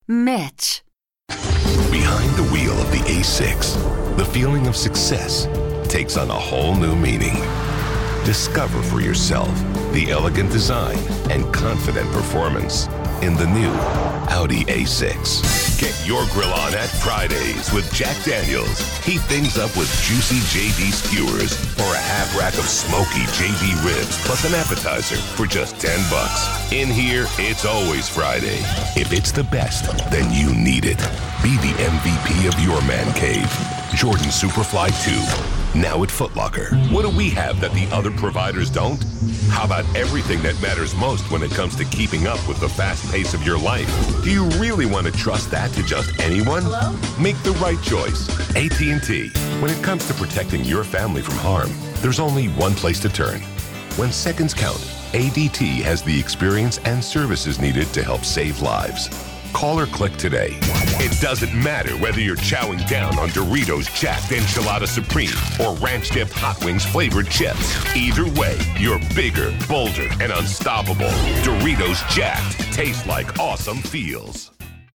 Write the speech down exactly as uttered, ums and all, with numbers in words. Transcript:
Mitch. Behind the wheel of the A six, the feeling of success takes on a whole new meaning. Discover for yourself the elegant design and confident performance in the new Audi A six. Get your grill on at Fridays with Jack Daniels. Heat things up with juicy J D skewers or a half rack of smoky J D ribs plus an appetizer for just ten bucks. In here, it's always Friday. If it's the best, then you need it. Be the M V P of your man cave. Jordan Superfly two, now at Foot Locker. What do we have that the other providers don't? How about everything that matters most when it comes to keeping up with the fast pace of your life? Do you really want to trust that to just anyone? Hello? Make the right choice. A T and T. When it comes to protecting your family from harm, there's only one place to turn. When seconds count, A D T has the experience and services needed to help save lives. Call or click today. It doesn't matter whether you're chowing down on Doritos Jacked Enchilada Supreme or Ranch Dipped Hot Wings flavored chips. Either way, you're bigger, bolder, and unstoppable. Doritos Jacked taste like awesome feels.